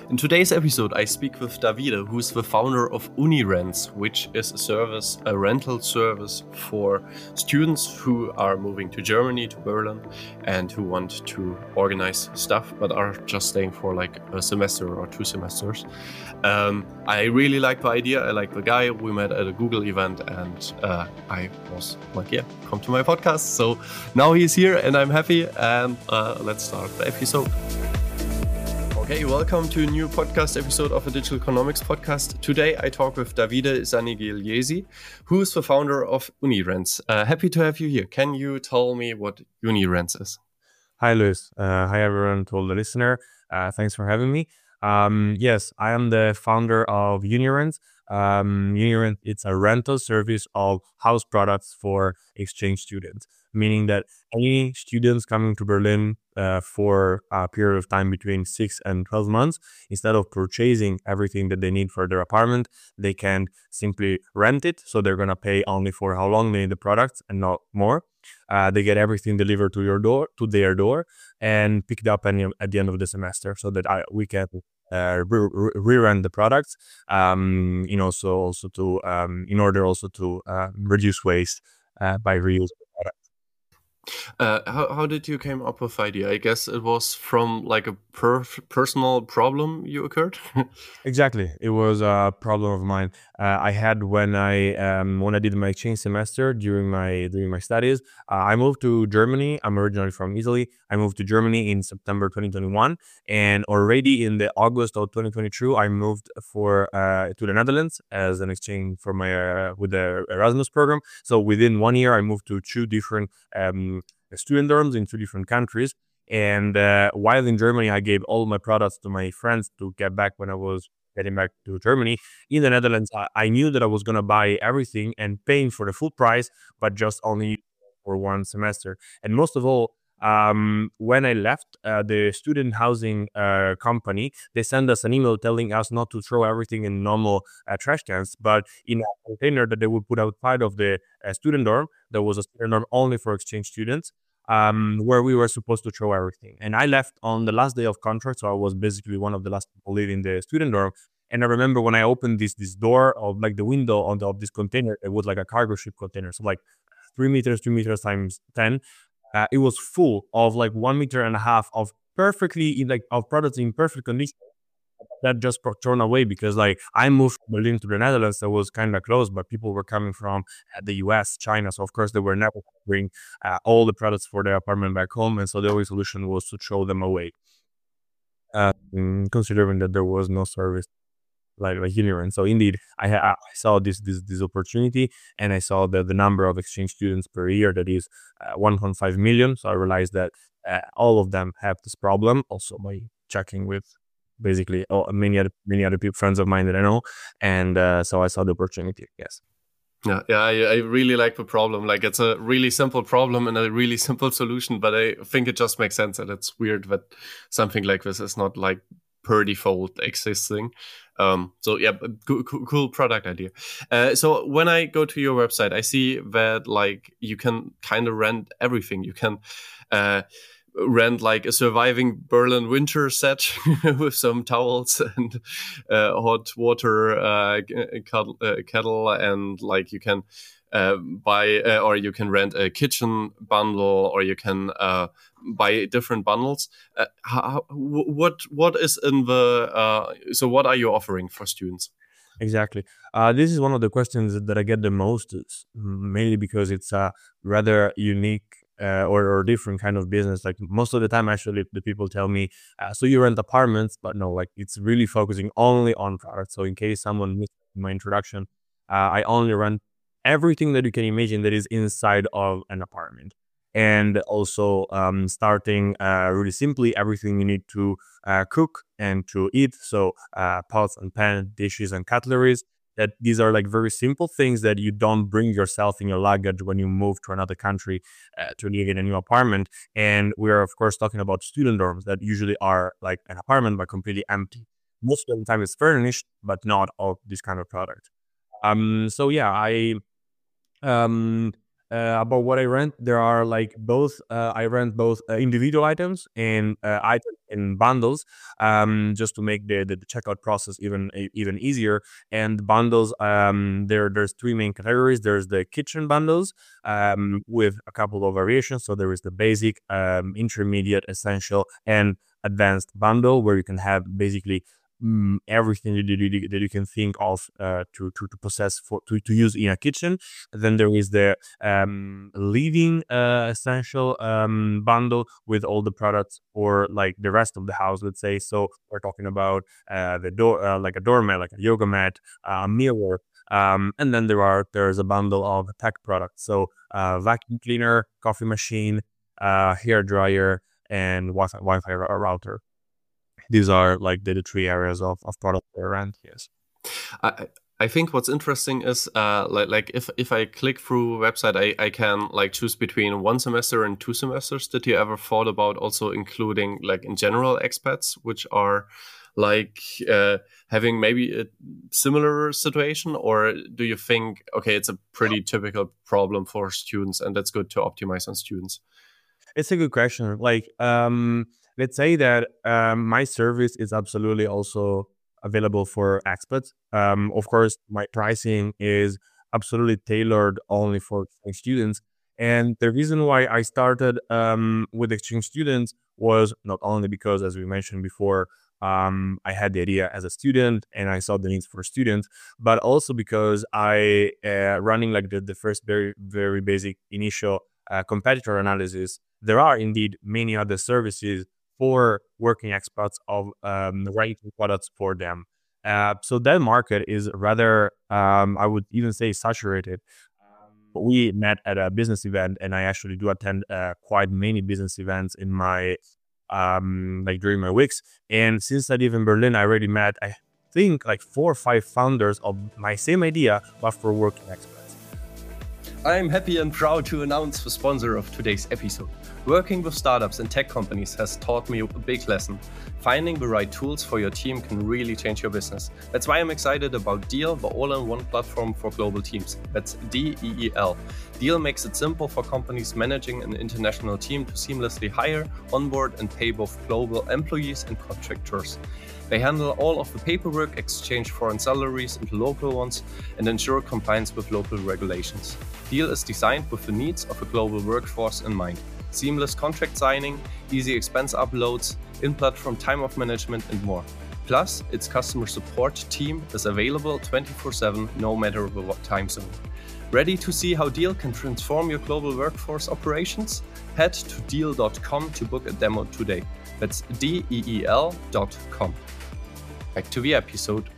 In today's episode, I speak with Davide, who's the founder of UniRents, which is a rental service for students who are moving to Germany, to Berlin, and who want to organize stuff, but are just staying for like a semester or 2 semesters. I really like the idea. I like the guy. We met at a Google event, and I was like, yeah, come to my podcast. So now he's here, and I'm happy. And let's start the episode. Okay, welcome to a new podcast episode of a Digital Economics podcast. Today I talk with Davide Zanigigliesi, who is the founder of UniRents. Happy to have you here. Can you tell me what UniRents is? Hi, Luis. Hi, everyone, to all the listener. Thanks for having me. Yes, I am the founder of UniRent. UniRent, it's a rental service of house products for exchange students, meaning that any students coming to Berlin for a period of time between 6 and 12 months, instead of purchasing everything that they need for their apartment, they can simply rent it. So they're going to pay only for how long they need the products and not more. They get everything delivered to their door, and picked up at the end of the semester, so that we can re-rent the products. In order to reduce waste by reuse. How did you came up with the idea? I guess it was from like a personal problem you occurred. Exactly, it was a problem of mine. I had when I did my exchange semester during my studies. I moved to Germany. I'm originally from Italy. I moved to Germany in September 2021, and already in the August of 2022, I moved to the Netherlands as an exchange for my with the Erasmus program. So within 1 year, I moved to 2 different student dorms in 2 different countries. And while in Germany, I gave all my products to my friends to get back when I was getting back to Germany. In the Netherlands, I knew that I was going to buy everything and paying for the full price, but just only for 1 semester. And most of all, when I left the student housing company, they sent us an email telling us not to throw everything in normal trash cans, but in a container that they would put outside of the student dorm. There was a student dorm only for exchange students, where we were supposed to throw everything. And I left on the last day of contract, so I was basically one of the last people leaving the student dorm. And I remember when I opened this door of like the window of this container, it was like a cargo ship container, so like 3 meters times 10. It was full of like 1.5 meters of of products in perfect condition that just thrown away, because like I moved from Berlin to the Netherlands, that was kind of close, but people were coming from the US, China, so of course they were never going to bring all the products for their apartment back home, and so the only solution was to throw them away. Considering that there was no service like UniRent. So indeed, I saw this opportunity, and I saw the number of exchange students per year, that is 1.5 million. So I realized that all of them have this problem. Also by checking with basically many other people, friends of mine that I know, and so I saw the opportunity. Yes. Yeah, I really like the problem. Like, it's a really simple problem and a really simple solution, but I think it just makes sense, and it's weird that something like this is not like per default existing. So yeah, cool product idea. So when I go to your website, I see that like you can kind of rent everything. You can rent like a surviving Berlin winter set with some towels and hot water kettle, and like you can buy or you can rent a kitchen bundle, or you can buy different bundles. What is in the so what are you offering for students? Exactly. This is one of the questions that I get the most, mainly because it's a rather unique or different kind of business. Like most of the time, actually, the people tell me, so you rent apartments, but no, like it's really focusing only on products. So in case someone missed my introduction, I only rent everything that you can imagine that is inside of an apartment. And also starting really simply, everything you need to cook and to eat. So pots and pans, dishes and cutleries. That these are like very simple things that you don't bring yourself in your luggage when you move to another country to live in a new apartment. And we're of course talking about student dorms that usually are like an apartment but completely empty. Most of the time it's furnished, but not all this kind of product. So yeah, I About what I rent, there are like both. I rent both individual items and items in bundles, just to make the checkout process even easier. And bundles, there's three main categories. There's the kitchen bundles, with a couple of variations. So there is the basic, intermediate, essential, and advanced bundle, where you can have basically everything that you can think of, to possess to use in a kitchen. Then there is the living essential bundle with all the products for like the rest of the house, let's say. So we're talking about the door, like a doormat, like a yoga mat, a mirror. And then there's a bundle of tech products. So vacuum cleaner, coffee machine, hair dryer, and Wi-Fi router. These are like the three areas of product rent. Yes. I I think what's interesting is like if I click through a website, I can like choose between 1 semester and 2 semesters. Did you ever thought about also including like in general expats, which are like having maybe a similar situation, or do you think okay, it's a pretty typical problem for students and that's good to optimize on students? It's a good question. Like, let's say that my service is absolutely also available for expats. Of course, my pricing is absolutely tailored only for exchange students. And the reason why I started with exchange students was not only because, as we mentioned before, I had the idea as a student and I saw the needs for students, but also because I running like the first very basic initial competitor analysis. There are indeed many other services for working expats of writing products for them. So that market is rather, I would even say, saturated. We met at a business event, and I actually do attend quite many business events in my like during my weeks. And since I live in Berlin, I already met, I think, like 4 or 5 founders of my same idea, but for working expats. I'm happy and proud to announce the sponsor of today's episode. Working with startups and tech companies has taught me a big lesson. Finding the right tools for your team can really change your business. That's why I'm excited about Deel, the all-in-one platform for global teams. That's DEEL. Deel makes it simple for companies managing an international team to seamlessly hire, onboard, and pay both global employees and contractors. They handle all of the paperwork, exchange foreign salaries into local ones, and ensure compliance with local regulations. Deel is designed with the needs of a global workforce in mind. Seamless contract signing, easy expense uploads, in-platform time-off management, and more. Plus, its customer support team is available 24/7, no matter what time zone. Ready to see how Deel can transform your global workforce operations? Head to deel.com to book a demo today. That's DEEL.com. Back to the episode.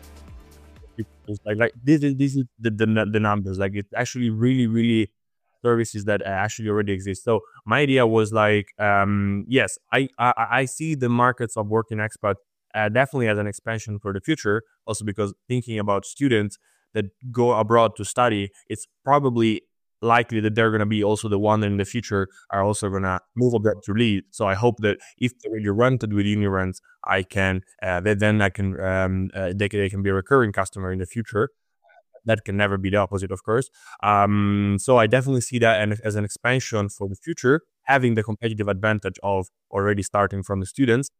It's like this is the numbers. Like, it's actually really services that actually already exist. So my idea was like, yes, I see the markets of working expat definitely as an expansion for the future. Also because thinking about students that go abroad to study, it's probably likely that they're going to be also the one that in the future are also going to move up to lead. So I hope that if they already rented with UniRent, I can then I can they can be a recurring customer in the future. That can never be the opposite, of course. So I definitely see that as an expansion for the future, having the competitive advantage of already starting from the students.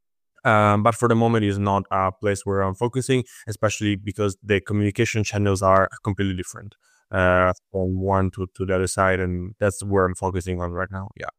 But for the moment, it's not a place where I'm focusing, especially because the communication channels are completely different from one to the other side, and that's where I'm focusing on right now. Yeah.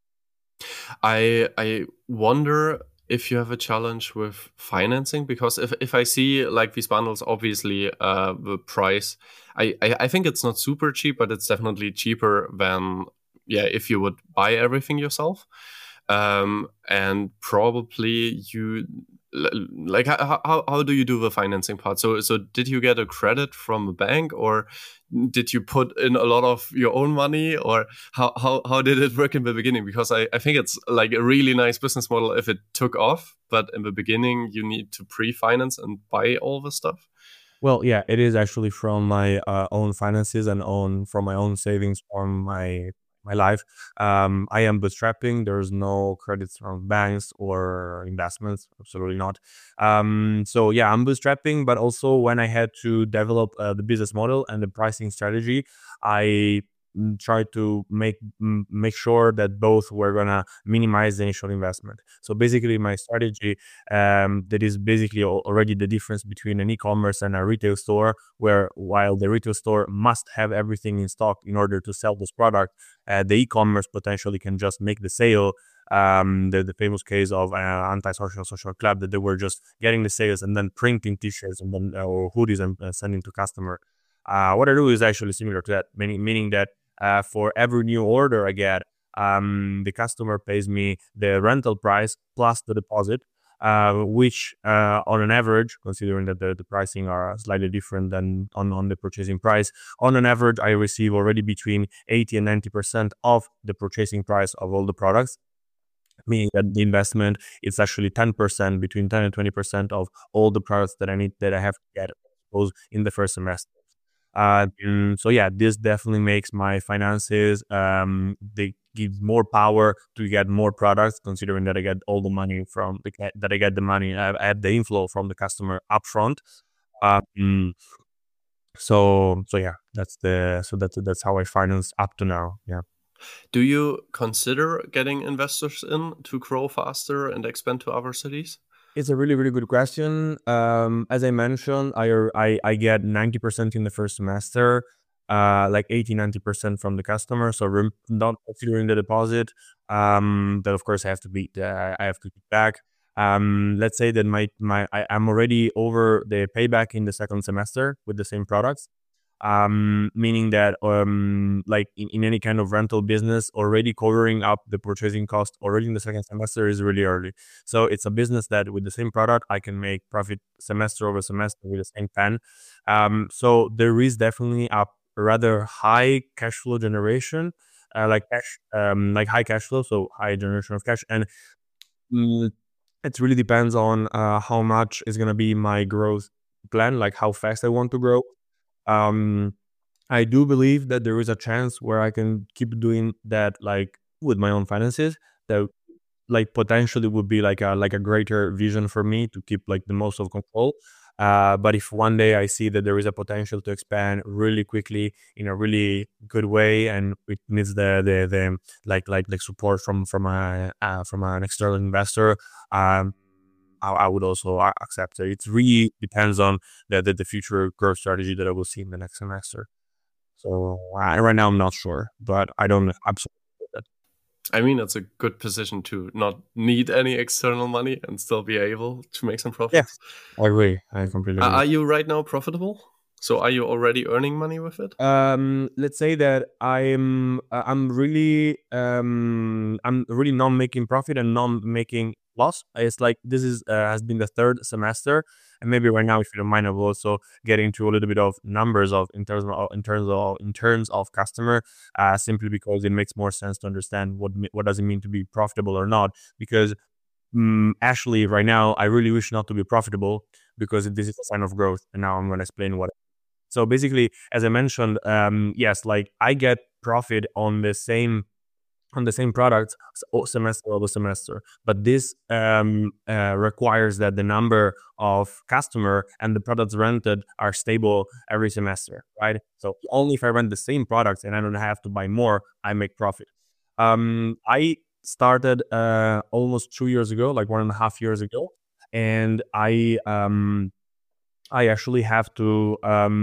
I wonder if you have a challenge with financing, because if I see like these bundles, obviously the price, I think it's not super cheap, but it's definitely cheaper than if you would buy everything yourself. And probably you like how do you do the financing part? So did you get a credit from a bank, or did you put in a lot of your own money, or how did it work in the beginning? Because I think it's like a really nice business model if it took off, but in the beginning you need to pre-finance and buy all the stuff. Well, yeah, it is actually from my own finances and from my own savings from my life. I am bootstrapping. There's no credits from banks or investments. Absolutely not. So yeah, I'm bootstrapping. But also when I had to develop the business model and the pricing strategy, I try to make sure that both were gonna minimize the initial investment. So basically, my strategy, that is basically already the difference between an e-commerce and a retail store, where while the retail store must have everything in stock in order to sell this product, the e-commerce potentially can just make the sale. The famous case of Antisocial Social Club, that they were just getting the sales and then printing t-shirts and then or hoodies and sending to customer. What I do is actually similar to that, meaning that for every new order I get, the customer pays me the rental price plus the deposit, which on an average, considering that the pricing are slightly different than on the purchasing price, on an average I receive already between 80 and 90% of the purchasing price of all the products, meaning that the investment is actually 10%, between 10 and 20% of all the products that I have to get exposed in the first semester. So yeah, this definitely makes my finances, they give more power to get more products, considering that I get all the money from that I get the money, I have the inflow from the customer upfront. Um, so yeah, that's how I finance up to now. Yeah. Do you consider getting investors in to grow faster and expand to other cities? It's a really, really good question. As I mentioned, I get 90% in the first semester, like 80-90% from the customer. So not considering the deposit, that of course I have to keep back. Let's say that I'm already over the payback in the second semester with the same products. Meaning that like in any kind of rental business, already covering up the purchasing cost already in the second semester is really early. So it's a business that with the same product I can make profit semester over semester with the same pen. So there is definitely a rather high cash flow generation, like high cash flow, so high generation of cash. And mm, it really depends on how much is going to be my growth plan, like how fast I want to grow. um, I do believe that there is a chance where I can keep doing that, like with my own finances. That like potentially would be like a greater vision for me to keep like the most of control. But if one day I see that there is a potential to expand really quickly in a really good way, and it needs the like support from an external investor, I would also accept it. It really depends on the future growth strategy that I will see in the next semester. So right now I'm not sure, but I don't absolutely. I mean, it's a good position to not need any external money and still be able to make some Yeah, profits. I agree. I completely agree. Are you right now profitable? So are you already earning money with it? Let's say that I'm really not making profit and not making loss. It's like this is has been the third semester, and maybe right now, if you don't mind, I will also get into a little bit of numbers of in terms of customer, simply because it makes more sense to understand what does it mean to be profitable or not. Because actually, right now, I really wish not to be profitable, because this is a sign of growth, and now I'm going to explain what. So basically, as I mentioned, yes, like I get profit on the same products, semester over semester, but this requires that the number of customer and the products rented are stable every semester, right? So only if I rent the same products and I don't have to buy more, I make profit. I started almost 2 years ago, like 1.5 years ago, and I actually have to.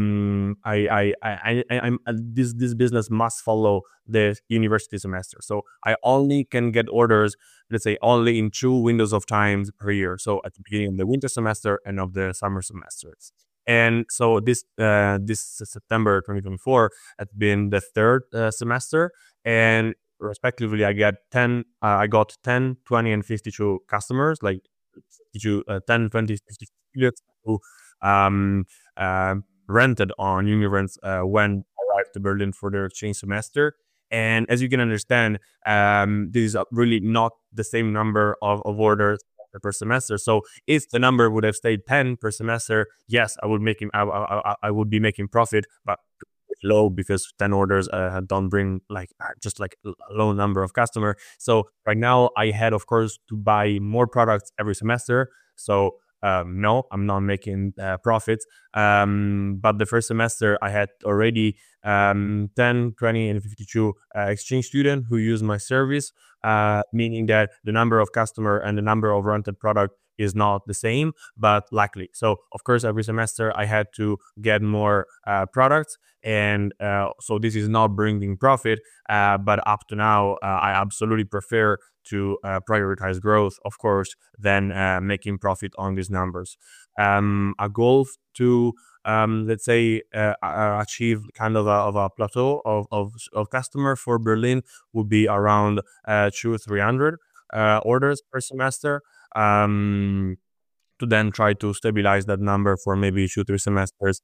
I'm this business must follow the university semester, so I only can get orders. Let's say only in 2 windows of times per year. So at the beginning of the winter semester and of the summer semesters. And so this September 2024 has been the third semester, and respectively, I got 10, 20, and 52 customers, like 52, 10, 20, 50 students who um, rented on Unirents when I arrived to Berlin for their exchange semester. And as you can understand, this is really not the same number of orders per semester. So if the number would have stayed 10 per semester, yes, I would be making profit, but low, because 10 orders don't bring just like a low number of customer. So right now I had, of course, to buy more products every semester. So no, I'm not making profits. But the first semester I had already 10, 20, and 52 exchange students who use my service, meaning that the number of customer and the number of rented product is not the same, but likely. So of course, every semester I had to get more products, and so this is not bringing profit. But up to now, I absolutely prefer to prioritize growth, of course, than making profit on these numbers. A goal to let's say achieve kind of a plateau of customer for Berlin would be around 200-300 orders per semester. Um, to then try to stabilize that number for maybe 2-3 semesters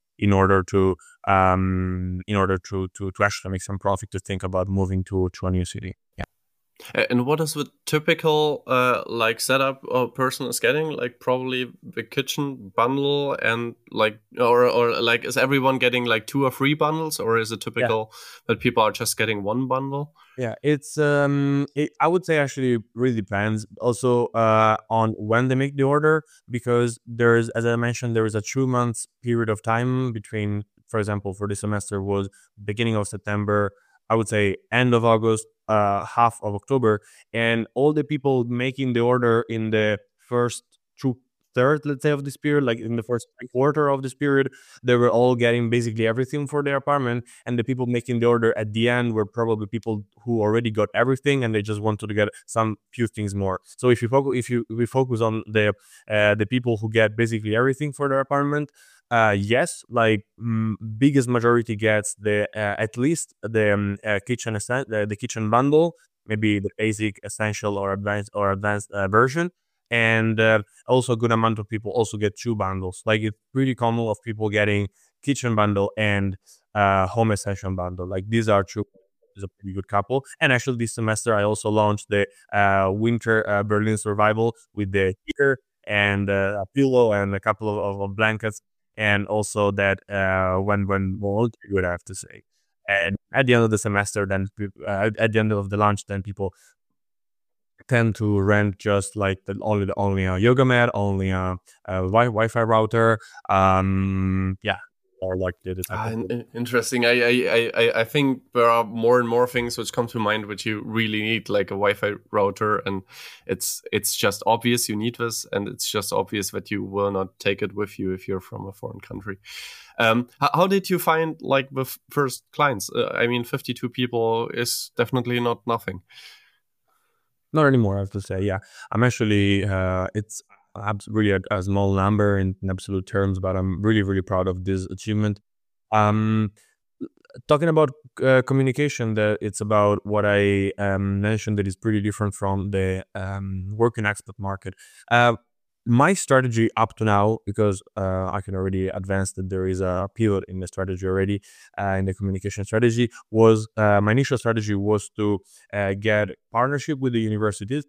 in order to actually make some profit, to think about moving to a new city. Yeah. And what is the typical like setup a person is getting? Like probably the kitchen bundle, and like or like is everyone getting like 2 or 3 bundles, or is it typical that people are just getting one bundle? Yeah, it's I would say actually really depends also on when they make the order, because there's, as I mentioned, there is a 2 months period of time between, for example, for this semester was beginning of September, I would say end of August, half of October, and all the people making the order in the first two third, let's say, of this period, like in the first quarter of this period, they were all getting basically everything for their apartment, and the people making the order at the end were probably people who already got everything and they just wanted to get some few things more. So if we focus on the people who get basically everything for their apartment, yes, like biggest majority gets the at least the the kitchen bundle, maybe the basic, essential, or advanced version, and also a good amount of people also get two bundles. Like it's pretty common of people getting kitchen bundle and home essential bundle. Like these are two, is a pretty good couple. And actually, this semester I also launched the winter Berlin survival with the heater and a pillow and a couple of blankets, and also that when mold, you would have to say. And at the end of the semester, then at the end of the launch, then people tend to rent just like only a yoga mat, only a Wi-Fi router, yeah, or like the type of Interesting. I think there are more and more things which come to mind which you really need, like a Wi-Fi router, and it's just obvious you need this, and it's just obvious that you will not take it with you if you're from a foreign country. How did you find like the first clients? I mean, 52 people is definitely not nothing. Not anymore, I have to say. Yeah, I'm actually. It's really a small number in absolute terms, but I'm really really proud of this achievement. Um, Talking about communication, that it's about what I mentioned, that is pretty different from the working expat market. My strategy up to now, because I can already advance that there is a pivot in the strategy already, in the communication strategy, was my initial strategy was to get partnership with the universities,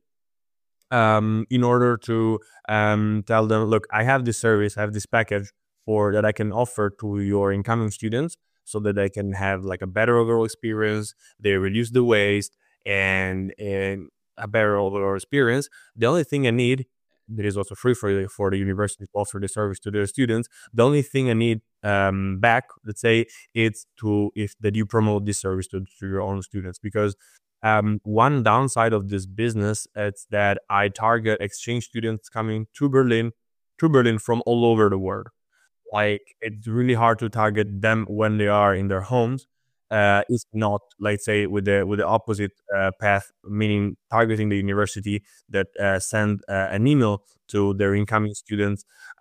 in order to tell them, look, I have this service, I have this package for that I can offer to your incoming students, so that they can have like a better overall experience, they reduce the waste, and a better overall experience. The only thing I need, that is also free for the university to offer the service to their students. The only thing I need back, let's say, it's to if that you promote this service to your own students, because one downside of this business is that I target exchange students coming to Berlin from all over the world. Like it's really hard to target them when they are in their homes. It's not, let's say, with the opposite path, meaning targeting the university that send an email to their incoming students.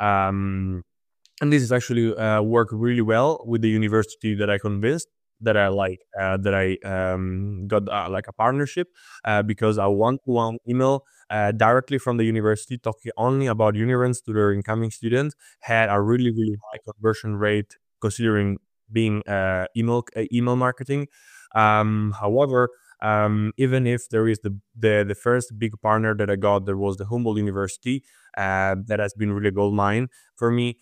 And this is actually work really well with the university that I convinced, that I like, that I got like a partnership, because I want one email directly from the university talking only about Univents to their incoming students had a really really high conversion rate, considering being email marketing. However, even if there is the first big partner that I got, there was the Humboldt University, that has been really a gold mine for me.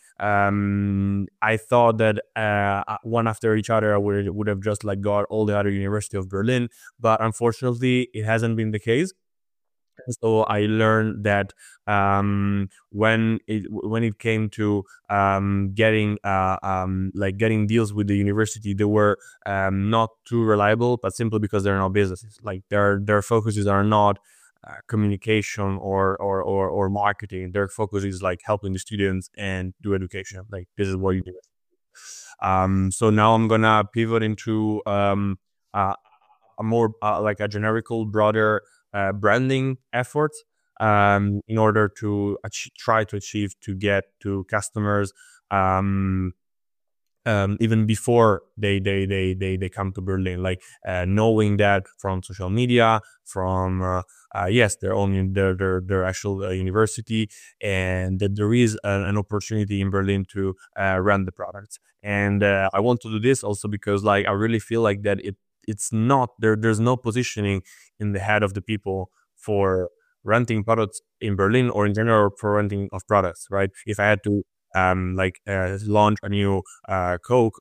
I thought that one after each other I would have just like got all the other University of Berlin, but unfortunately it hasn't been the case. So I learned that when it came to getting deals with the university, they were not too reliable, but simply because they're not businesses. Like their focuses are not communication or marketing. Their focus is like helping the students and do education. Like this is what you do. So now I'm gonna pivot into uh, a more like a generical, broader branding effort in order to try to achieve to get to customers um, even before they come to Berlin, like knowing that from social media, from yes, their actual university, and that there is an opportunity in Berlin to run the products. And I want to do this also because like I really feel like that it's not there. There's no positioning in the head of the people for renting products in Berlin or in general for renting of products, right? If I had to launch a new Coke,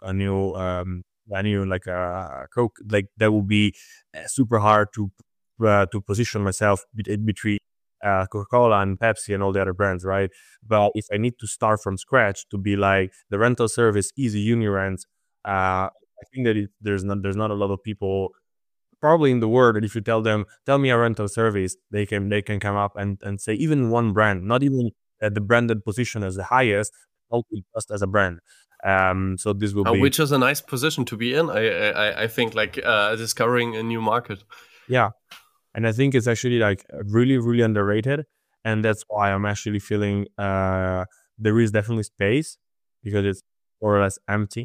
a new like Coke, like that would be super hard to position myself between Coca-Cola and Pepsi and all the other brands, right? But if I need to start from scratch to be like the rental service, easy Unirent, I think that there's not a lot of people probably in the world that if you tell them, tell me a rental service, they can come up and say even one brand, not even the branded position as the highest, only just as a brand. So this will be Which is a nice position to be in. I think like discovering a new market. yeah, and I think it's actually like really really underrated, and that's why I'm actually feeling there is definitely space because it's more or less empty.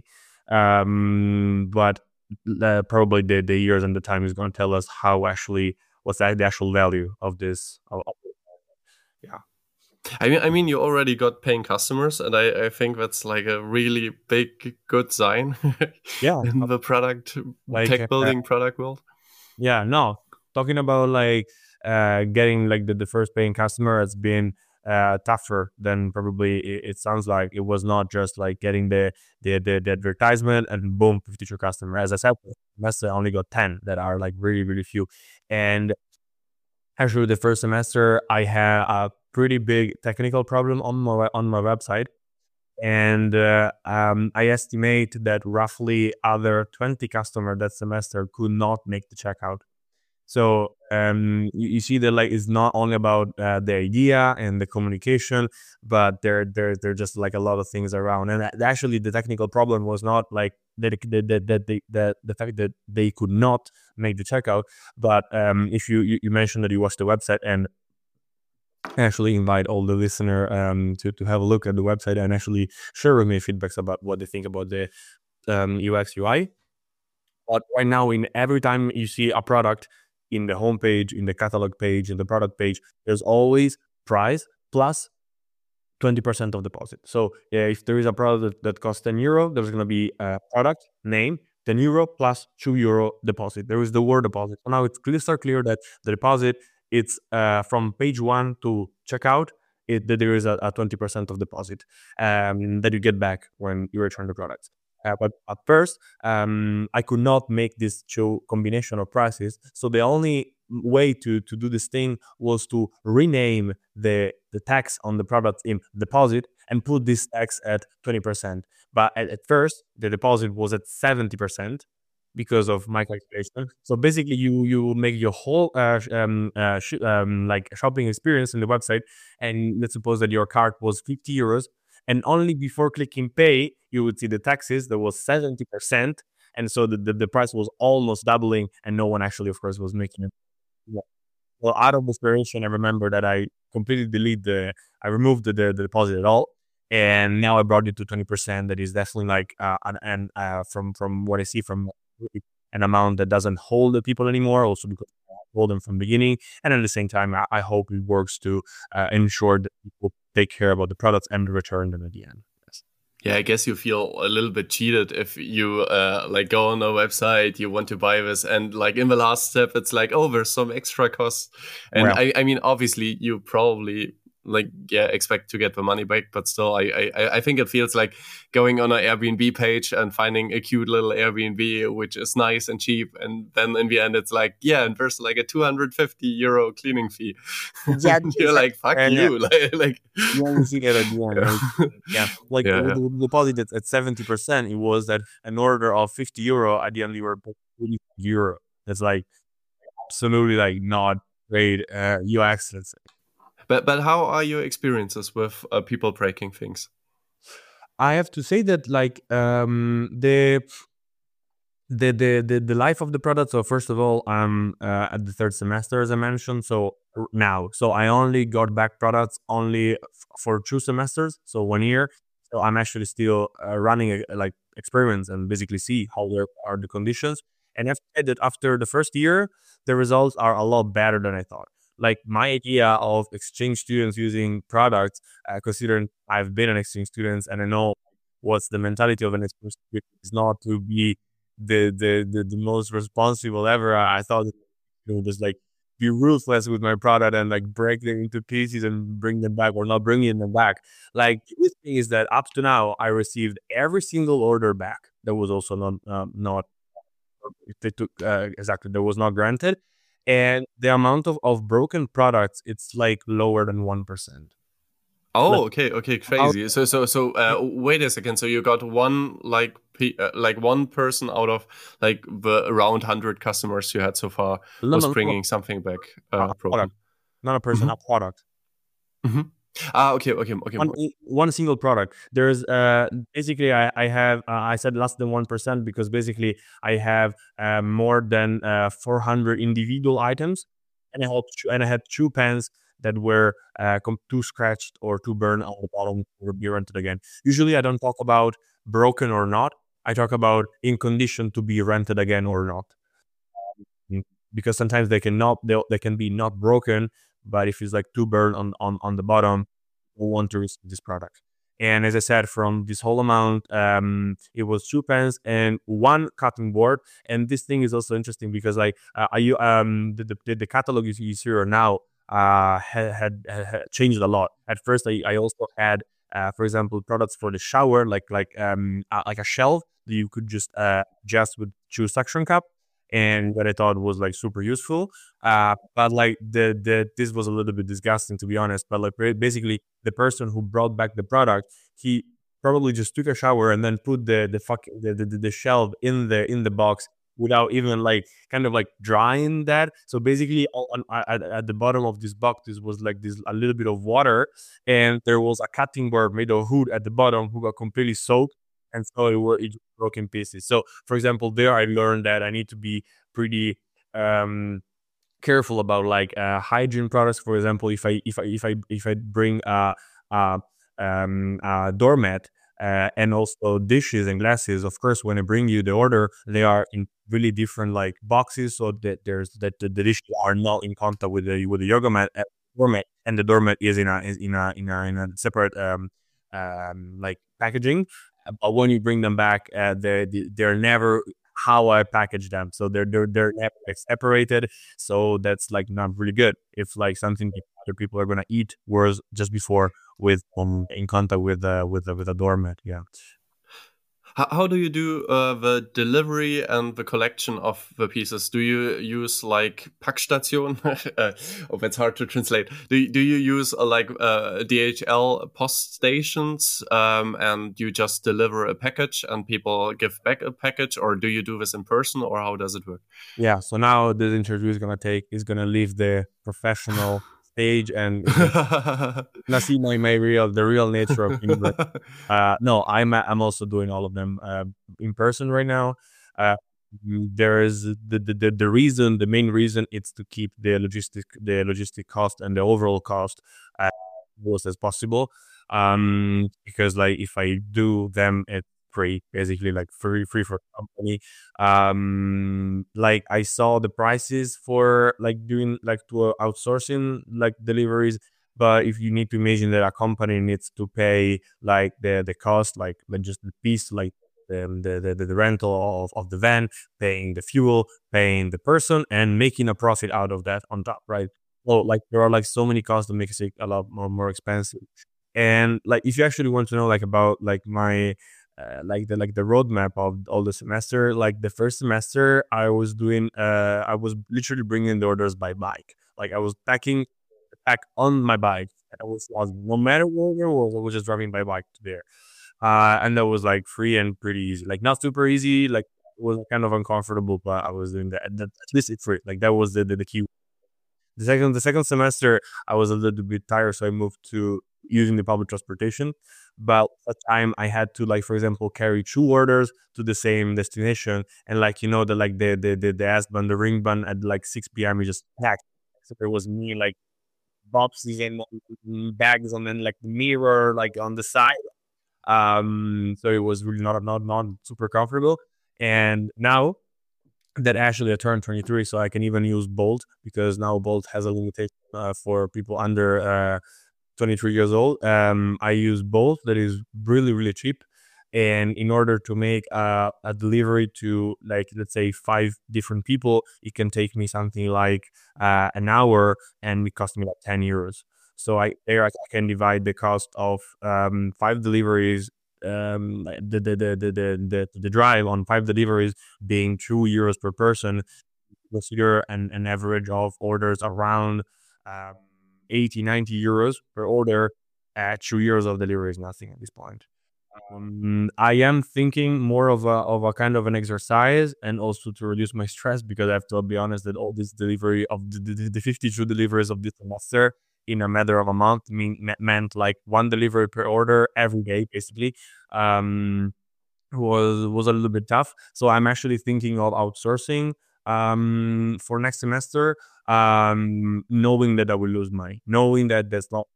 But probably the years and the time is going to tell us how actually what's the actual value of this. Yeah, I mean, you already got paying customers, and I think that's like a really big, good sign yeah, in the product like tech building product world. yeah, no, talking about like getting like the first paying customer has been tougher than probably it sounds like. It was not just like getting the advertisement and boom, future customer. As I said, semester I only got 10 that are like really really few, and actually the first semester I had a pretty big technical problem on my website, and I estimate that roughly other 20 customer that semester could not make the checkout. So you see that like it's not only about the idea and the communication, but there just like a lot of things around. And actually, the technical problem was not like the fact that they could not make the checkout, but if you mentioned that you watched the website and actually invite all the listener to have a look at the website and actually share with me feedbacks about what they think about the UX UI. But right now, in every time you see a product in the homepage, in the catalog page, in the product page, there's always price plus 20% of deposit. So if there is a product that costs €10, there's going to be a product name, €10 plus €2 deposit. There is the word deposit. So now it's crystal clear that the deposit, it's from page 1 to checkout, that there is a 20% of deposit that you get back when you return the product. But at first, I could not make this two combination of prices. So the only way to do this thing was to rename the tax on the product in deposit and put this tax at 20%. But at first, the deposit was at 70% because of my calculation. So basically, you make your whole like shopping experience in the website, and let's suppose that your cart was €50, and only before clicking pay, you would see the taxes that was 70%. And so the price was almost doubling, and no one actually, of course, was making it. Yeah. Well, out of desperation, I remember that I completely I removed the deposit at all. And now I brought it to 20%. That is definitely like, from what I see from an amount that doesn't hold the people anymore, also because I hold them from the beginning. And at the same time, I hope it works to ensure that people take care about the products and return them at the end. Yes. Yeah, I guess you feel a little bit cheated if you like go on a website, you want to buy this, and like in the last step, it's like, oh, there's some extra costs. And Well, I mean, obviously, you probably like yeah expect to get the money back, but still I think it feels like going on an Airbnb page and finding a cute little Airbnb which is nice and cheap, and then in the end it's like, yeah, and there's like a 250 euro cleaning fee. Exactly, You're exactly. like, fuck And you. Like you only see it at the end. yeah. Yeah, like Yeah, yeah. the deposit at 70%, it was that an order of 50 euro at the end you were paying 45 euro. That's like absolutely like not great UX, let's say. But how are your experiences with people breaking things? I have to say that like the life of the product. So first of all, I'm at the third semester, as I mentioned. So now, so I only got back products only for 2 semesters, so 1 year. So I'm actually still running like experiments and basically see how there are the conditions. And I've said that after the first year, the results are a lot better than I thought. Like my idea of exchange students using products, considering I've been an exchange student and I know what's the mentality of an exchange student, is not to be the most responsible ever. I thought, just like be ruthless with my product and like break them into pieces and bring them back or not bringing them back. Like this thing is that up to now I received every single order back. That was also not they took exactly that was not granted, and the amount of broken products, it's like lower than 1%. Like Oh, okay, okay, how crazy. So, wait a second. So you got one like one person out of like the around 100 customers you had so far no, was no, no, bringing something back a broken. product, not a person, Mm-hmm. a product. Mm-hmm. Ah, okay, okay, okay. One single product. There's basically I have I said less than 1% because basically I have more than 400 individual items, and I had two pens that were too scratched or too burned on the bottom to be rented again. Usually I don't talk about broken or not. I talk about in condition to be rented again or not. Mm, because sometimes they can be not broken, but if it's like too burned on the bottom, we want to receive this product. And as I said, from this whole amount, it was two pens and one cutting board. And this thing is also interesting because like the catalog you see here now had changed a lot. At first, I also had for example products for the shower, like a shelf that you could just with two suction cup, and what I thought was like super useful. But like this was a little bit disgusting, to be honest. But like basically, the person who brought back the product, he probably just took a shower and then put the shelf in the box without even like kind of like drying that. So basically, at the bottom of this box, this was like this a little bit of water, and there was a cutting board made of wood at the bottom who got completely soaked, and so it just broke in pieces. So, for example, there I learned that I need to be pretty careful about like hygiene products. For example, if I bring a doormat and also dishes and glasses, of course, when I bring you the order, they are in really different like boxes, so that the dishes are not in contact with the yoga mat doormat, and the doormat is in a separate like packaging. But when you bring them back, they're never how I package them. So they're never like separated. So that's like not really good. If like something that other people are gonna eat was just before with in contact with a doormat. Yeah. How do you do the delivery and the collection of the pieces? Do you use like Packstation? Oh, that's hard to translate. Do you use like DHL post stations and you just deliver a package and people give back a package, or do you do this in person, or how does it work? Yeah. So now this interview is gonna leave the professional stage and is gonna see the real nature of me. But no, I'm also doing all of them in person right now. Uh, there is the main reason it's to keep the logistic cost and the overall cost lowest as possible. Because like if I do them at free, basically like free for the company. Like I saw the prices for like doing like to outsourcing like deliveries. But if you need to imagine that a company needs to pay like the cost, like just the piece, like the rental of the van, paying the fuel, paying the person, and making a profit out of that on top, right? So like there are like so many costs that makes it a lot more expensive. And like if you actually want to know like about like my like the roadmap of all the semester, like the first semester I was literally bringing the orders by bike. Like I was packing pack on my bike. I was no matter where we were, I was just driving by bike to there. And that was like free and pretty easy. Like not super easy, like it was kind of uncomfortable, but I was doing that. At least it's free. Like that was the key. The second semester, I was a little bit tired, so I moved to using the public transportation. But at the time, I had to like, for example, carry two orders to the same destination, and like the like the S bun, the ring bun at like 6 p.m. is just packed. So there was me like bobsleys and bags, and then like the mirror like on the side. So it was really not super comfortable. And now that actually I turned 23, so I can even use Bolt because now Bolt has a limitation for people under 23 years old. I use Bolt that is really, really cheap. And in order to make a delivery to, like, let's say 5 different people, it can take me something like an hour and it cost me like 10 euros. So I can divide the cost of 5 deliveries, like the drive on 5 deliveries being 2 euros per person. Consider an average of orders around um, 80, 90 euros per order. At 2 years of delivery is nothing at this point. I am thinking more of a kind of an exercise and also to reduce my stress because I have to be honest that all this delivery of the 52 deliveries of this semester in a matter of a month meant like one delivery per order every day basically. Um, was a little bit tough. So I'm actually thinking of outsourcing for next semester, knowing that I will lose money, knowing that that's not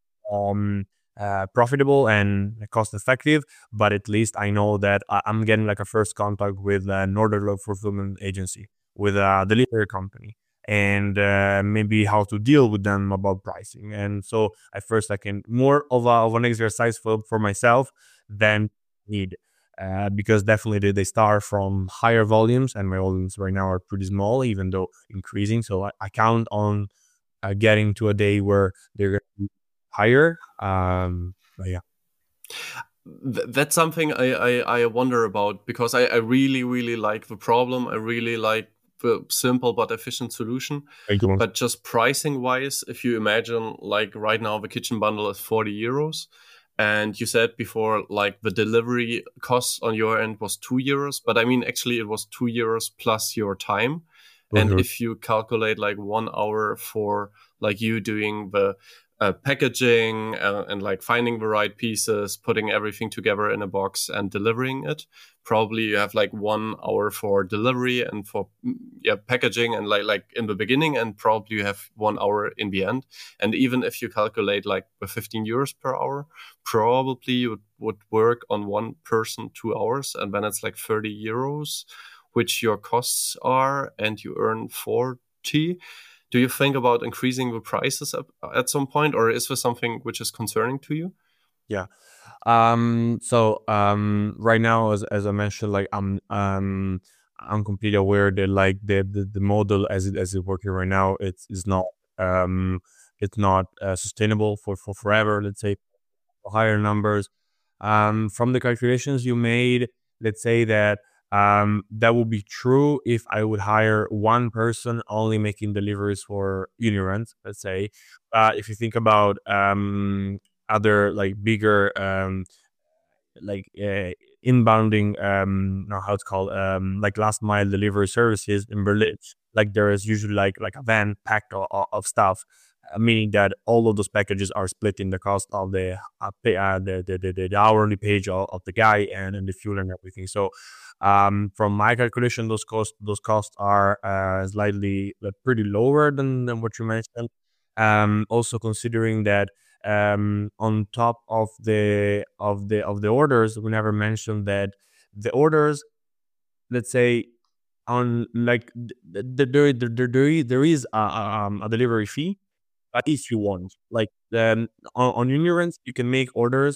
profitable and cost effective, but at least I know that I'm getting like a first contact with an order log fulfillment agency, with a delivery company. And maybe how to deal with them about pricing. And so at first I can more of an exercise for myself than need because definitely they start from higher volumes, and my volumes right now are pretty small, even though increasing. So I count on getting to a day where they're going to be higher. But yeah. That's something I wonder about because I really, really like the problem. I really like the simple but efficient solution. Thank you. But just pricing wise, if you imagine like right now the kitchen bundle is 40 euros. And you said before, like the delivery cost on your end was 2 euros. But I mean, actually, it was 2 euros plus your time. And Mhm. if you calculate like 1 hour for like you doing the packaging and like finding the right pieces, putting everything together in a box and delivering it. Probably you have like 1 hour for delivery and for packaging and like in the beginning, and probably you have 1 hour in the end. And even if you calculate like the 15 euros per hour, probably you would work on one person 2 hours, and then it's like 30 euros, which your costs are, and you earn 40. Do you think about increasing the prices at some point, or is this something which is concerning to you? Yeah. So right now, as I mentioned, like I'm completely aware that like the model as it working right now, um it's not sustainable for forever. Let's say for higher numbers. From the calculations you made, let's say that that would be true if I would hire one person only making deliveries for Unirent, let's say. If you think about other like bigger like inbounding no, how it's called like last mile delivery services in Berlin, like there is usually like a van packed of stuff, meaning that all of those packages are split in the cost of the hourly page of the guy and the fuel and everything. So from my calculation, those costs are slightly pretty lower than what you mentioned. Also considering that on top of the orders, we never mentioned that the orders, let's say, on like there is a delivery fee, but if you want, like on Unirent, you can make orders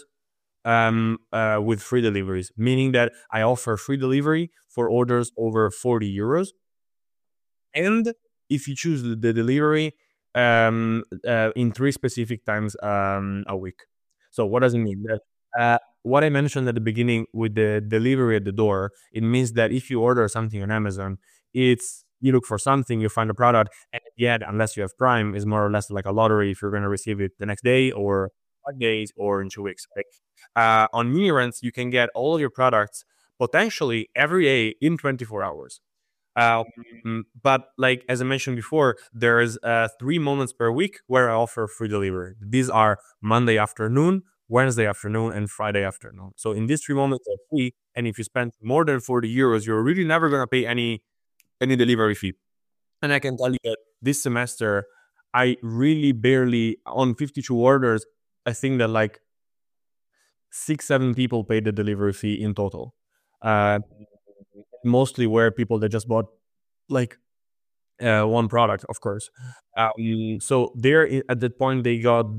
with free deliveries, meaning that I offer free delivery for orders over 40 euros. And if you choose the delivery, in 3 specific times a week. So what does it mean? That what I mentioned at the beginning with the delivery at the door, it means that if you order something on Amazon, it's you look for something, you find a product, and yet unless you have Prime, is more or less like a lottery if you're going to receive it the next day or 5 days or in 2 weeks. Right? On Neurons, you can get all your products potentially every day in 24 hours. But like as I mentioned before, there's 3 moments per week where I offer free delivery. These are Monday afternoon, Wednesday afternoon, and Friday afternoon. So in these 3 moments are free, and if you spend more than 40 euros, you're really never gonna pay any delivery fee. And I can tell you that this semester, I really barely on 52 orders. I think that like 6, 7 people paid the delivery fee in total. Uh, Mostly were people that just bought like one product, of course. So there at that point they got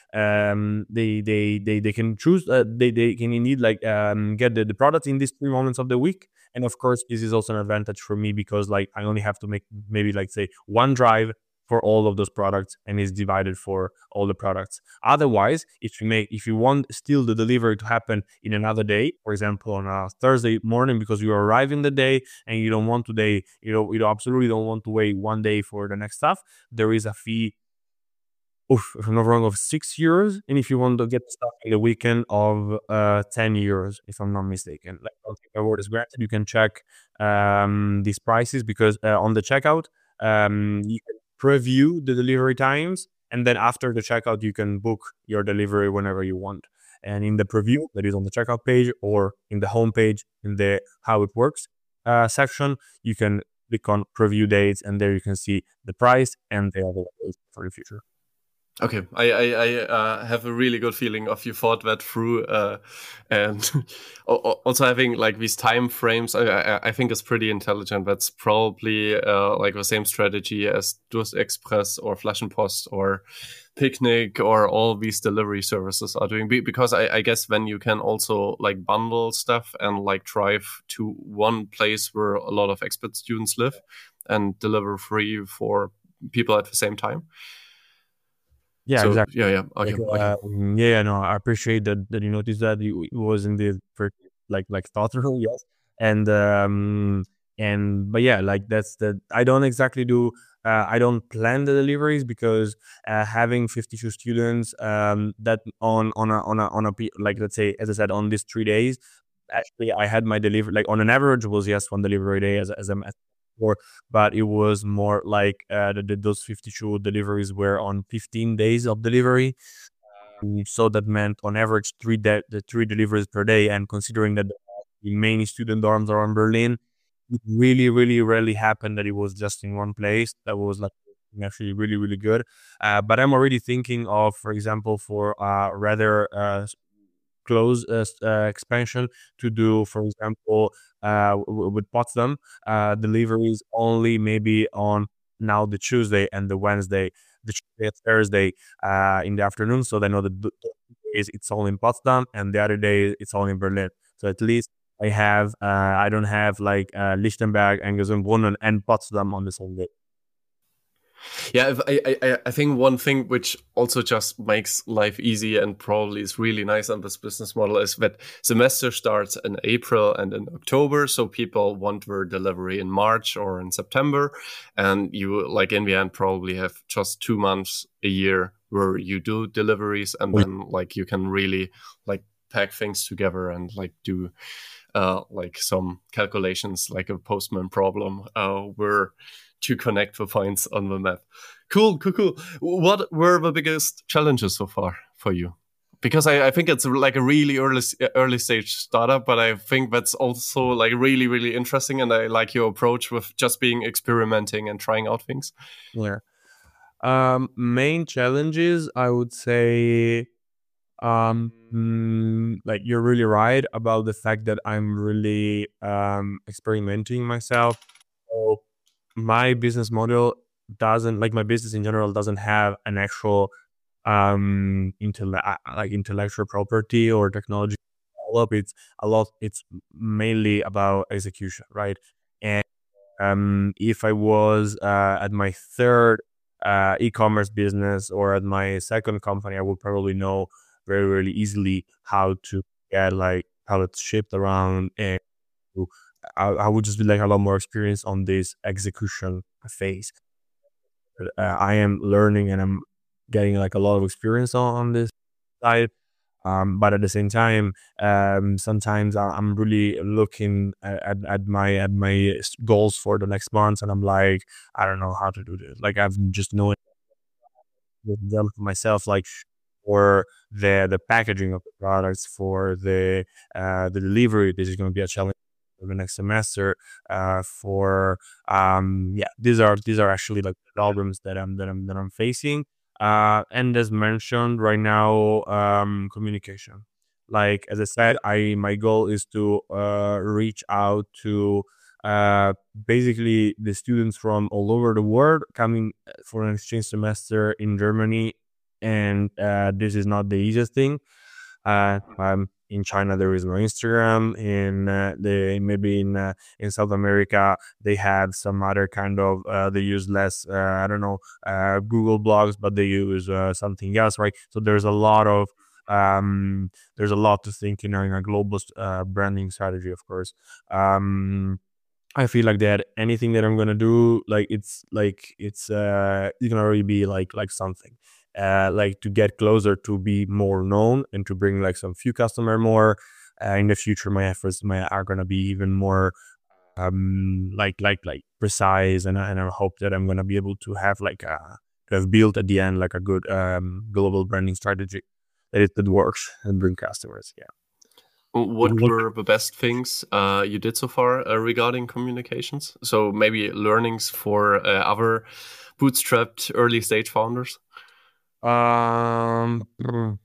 they can choose they can indeed like get the product in these 3 moments of the week. And of course this is also an advantage for me because like I only have to make maybe like say one drive for all of those products and it's divided for all the products. Otherwise, if you want still the delivery to happen in another day, for example on a Thursday morning because you arrive in the day and you don't want today, you absolutely don't want to wait one day for the next stuff, there is a fee, if I'm not wrong, of 6 euros. And if you want to get stuff in the weekend of 10 euros, if I'm not mistaken. Like, don't take my word as granted. You can check these prices because on the checkout, you can preview the delivery times. And then after the checkout, you can book your delivery whenever you want. And in the preview that is on the checkout page or in the homepage, in the how it works section, you can click on preview dates and there you can see the price and the available for the future. Okay, I have a really good feeling of you thought that through, and also having like these time frames. I think is pretty intelligent. That's probably like the same strategy as Durst Express or Flaschenpost or Picnic or all these delivery services are doing. Because I guess then you can also like bundle stuff and like drive to one place where a lot of expert students live and deliver free for people at the same time. Yeah, So exactly. yeah, okay, Like, okay. yeah, no, I appreciate that you noticed that it was indeed pretty like thoughtful, yes. And but yeah, like that's the I don't exactly do I don't plan the deliveries because having 52 students that like let's say as I said on these 3 days, actually I had my delivery like on an average was yes one delivery day as I'm before, but it was more like those 52 deliveries were on 15 days of delivery. So that meant on average the 3 deliveries per day. And considering that the main student dorms are in Berlin, it really, really rarely happened that it was just in one place. That was like actually really, really good. But I'm already thinking of, for example, for rather close expansion to do, for example, with Potsdam, deliveries only maybe on now the Tuesday and the Wednesday, the Tuesday and Thursday in the afternoon. So they know that days it's all in Potsdam and the other day it's all in Berlin. So at least I don't have like Lichtenberg and Gesundbrunnen and Potsdam on the same day. Yeah, I think one thing which also just makes life easy and probably is really nice on this business model is that semester starts in April and in October. So people want their delivery in March or in September. And you, like in the end, probably have just 2 months a year where you do deliveries and then like you can really like pack things together and like do like some calculations like a postman problem where to connect the points on the map. Cool. What were the biggest challenges so far for you? Because I think it's like a really early stage startup, but I think that's also like really, really interesting. And I like your approach with just being experimenting and trying out things. Yeah. Main challenges, I would say, like you're really right about the fact that I'm really experimenting myself. So my business model doesn't like my business in general doesn't have an actual like intellectual property or technology develop. It's mainly about execution, right? And if I was at my third e-commerce business, or at my second company, I would probably know very, very easily how to get like pallets shipped around, and I would just be like a lot more experience on this execution phase. I am learning and I'm getting like a lot of experience on this side. But at the same time, sometimes I'm really looking at my goals for the next month, and I'm like, I don't know how to do this. Like I've just known them for myself, like for the packaging of the products, for the delivery. This is going to be a challenge for the next semester. For Yeah, these are actually like the problems that I'm facing. And as mentioned right now, communication. Like as I said, I my goal is to reach out to basically the students from all over the world coming for an exchange semester in Germany, and this is not the easiest thing. In China, there is no Instagram. In the maybe in South America, they have some other kind of they use less. I don't know, Google blogs, but they use something else, right? So there's a lot to think in a global branding strategy, of course. I feel like that anything that I'm gonna do, like it's gonna already be like something, like to get closer to be more known and to bring like some few customer more. In the future, my efforts are gonna be even more like precise, and I hope that I'm gonna be able to have to have built at the end like a good global branding strategy that works and bring customers. Yeah. What were the best things you did so far regarding communications? So maybe learnings for other bootstrapped early stage founders? Um,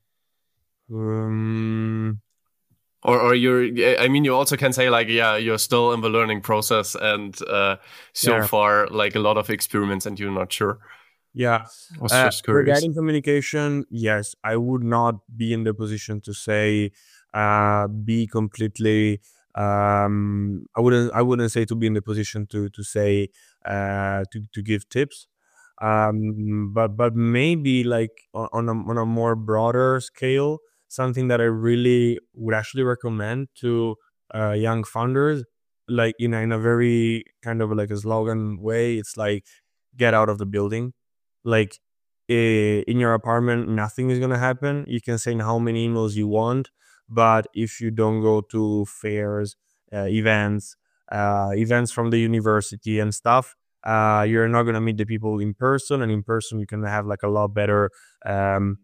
um, Or I mean, you also can say like, yeah, you're still in the learning process, and so yeah, far like a lot of experiments and you're not sure. yeah. I was just curious. Regarding communication, yes, I would not be in the position to say, be completely. I wouldn't say to be in the position to say, to give tips. But maybe like on a more broader scale, something that I really would actually recommend to young founders, like in a very kind of like a slogan way. It's like, get out of the building. Like, in your apartment, nothing is gonna happen. You can send how many emails you want, but if you don't go to fairs, events, events from the university and stuff, you're not gonna meet the people in person. And in person, you can have like a lot better, um,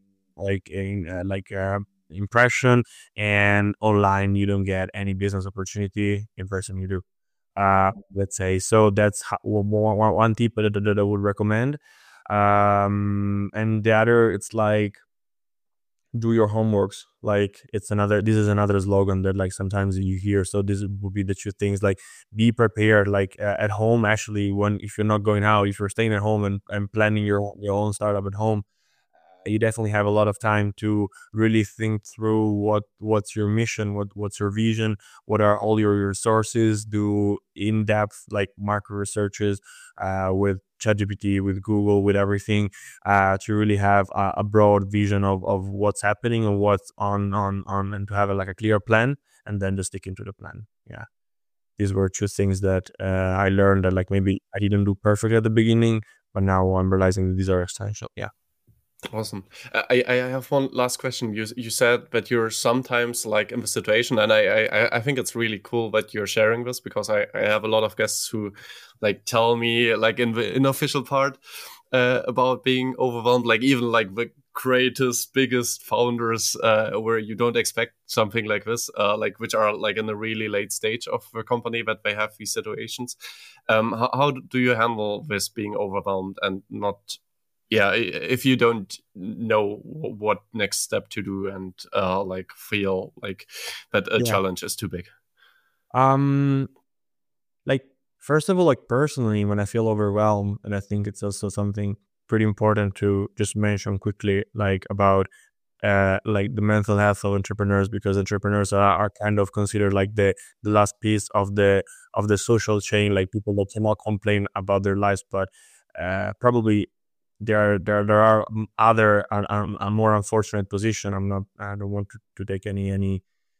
impression. And online, you don't get any business opportunity. In person, you do. Let's say so. That's one tip that I would recommend. And the other, it's like, do your homeworks. Like, this is another slogan that like sometimes you hear. So this would be the two things, like, be prepared, like, at home. Actually, when if you're not going out, if you're staying at home and planning your own startup at home, you definitely have a lot of time to really think through what's your mission, what's your vision, what are all your resources. Do in-depth like market researches, with ChatGPT, with Google, with everything, to really have a broad vision of what's happening and what's on, and to have like a clear plan, and then just stick into the plan. Yeah, these were two things that I learned that like maybe I didn't do perfect at the beginning, but now I'm realizing that these are essential. Yeah. Awesome. I have one last question. You said that you're sometimes like in the situation, and I think it's really cool that you're sharing this, because I have a lot of guests who like tell me like in the unofficial part about being overwhelmed, like even like the greatest, biggest founders where you don't expect something like this, like which are like in a really late stage of the company, that they have these situations. How do you handle this being overwhelmed and not, yeah, if you don't know what next step to do, and like feel like that a Yeah. challenge is too big? Um, like, first of all, like personally, when I feel overwhelmed, and I think it's also something pretty important to just mention quickly, like about like the mental health of entrepreneurs, because entrepreneurs are kind of considered like the last piece of the social chain, like people that cannot complain about their lives, but probably there are other a more unfortunate position. I don't want to take any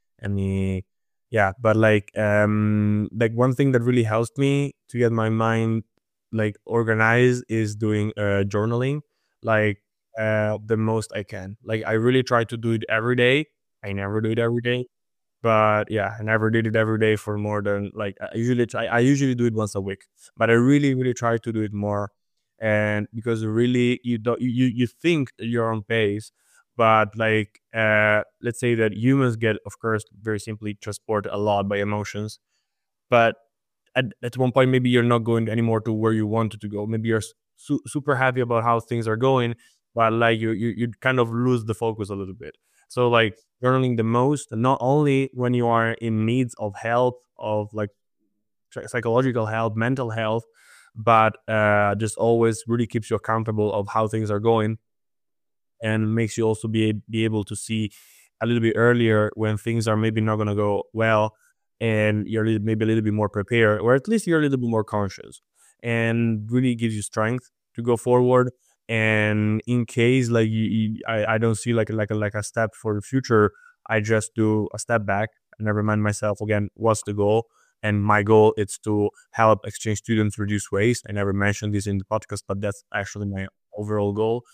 yeah, but like one thing that really helps me to get my mind like organized is doing journaling, like the most I can. Like I really try to do it every day. I never do it every day, but yeah, I never did it every day for more than like I usually do it once a week, but I really try to do it more. And because really you don't you think you're on pace, but like let's say that humans get, of course, very simply transported a lot by emotions, but at one point maybe you're not going anymore to where you wanted to go. Maybe you're super happy about how things are going, but like you kind of lose the focus a little bit. So like journaling the most, not only when you are in needs of help, of like psychological health, mental health, but just always really keeps you accountable of how things are going, and makes you also be able to see a little bit earlier when things are maybe not going to go well, and you're maybe a little bit more prepared, or at least you're a little bit more conscious, and really gives you strength to go forward. And in case like I don't see like a step for the future, I just do a step back and I remind myself again what's the goal. And my goal is to help exchange students reduce waste. I never mentioned this in the podcast, but that's actually my overall goal.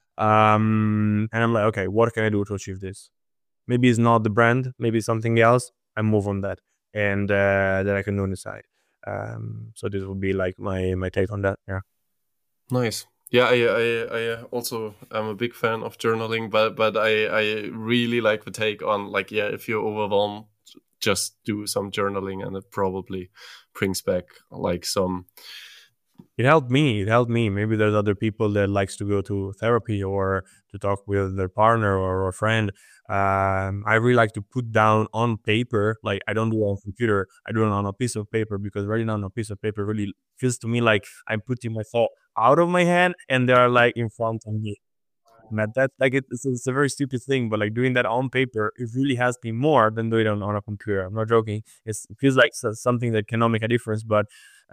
And I'm like, okay, what can I do to achieve this? Maybe it's not the brand, maybe it's something else. I move on that, and that I can do on the side. So this would be like my take on that. Yeah. Nice. Yeah, I also am a big fan of journaling, but I really like the take on like, yeah, if you're overwhelmed, just do some journaling and it probably brings back like some. It helped me. It helped me. Maybe there's other people that likes to go to therapy or to talk with their partner or a friend. I really like to put down on paper. Like I don't do it on computer. I do it on a piece of paper, because writing down on a piece of paper really feels to me like I'm putting my thought out of my hand and they are like in front of me. Met that like it's a very stupid thing, but like doing that on paper, it really helps me more than doing it on a computer. I'm not joking. It feels like something that cannot make a difference, but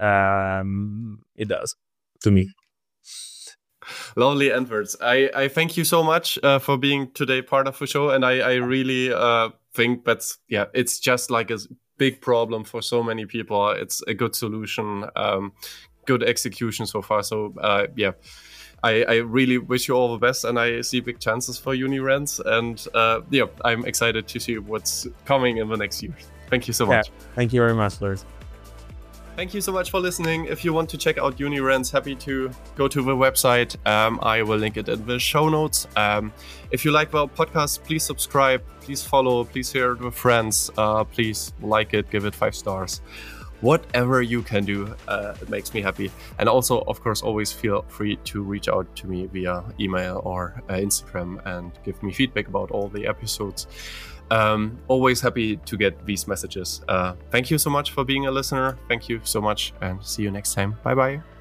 it does to me. Lovely answers. I thank you so much for being today part of the show, and I really think that's, yeah, it's just like a big problem for so many people. It's a good solution, good execution so far. So yeah. I really wish you all the best, and I see big chances for UniRents, and yeah, I'm excited to see what's coming in the next year. Thank you so much. Yeah, thank you very much, Lars. Thank you so much for listening. If you want to check out UniRents, happy to go to the website. I will link it in the show notes. If you like our podcast, please subscribe, please follow, please share it with friends, please like it, give it 5 stars. Whatever you can do, it makes me happy. And also, of course, always feel free to reach out to me via email or Instagram and give me feedback about all the episodes. Always happy to get these messages. Thank you so much for being a listener. Thank you so much, and see you next time. Bye-bye.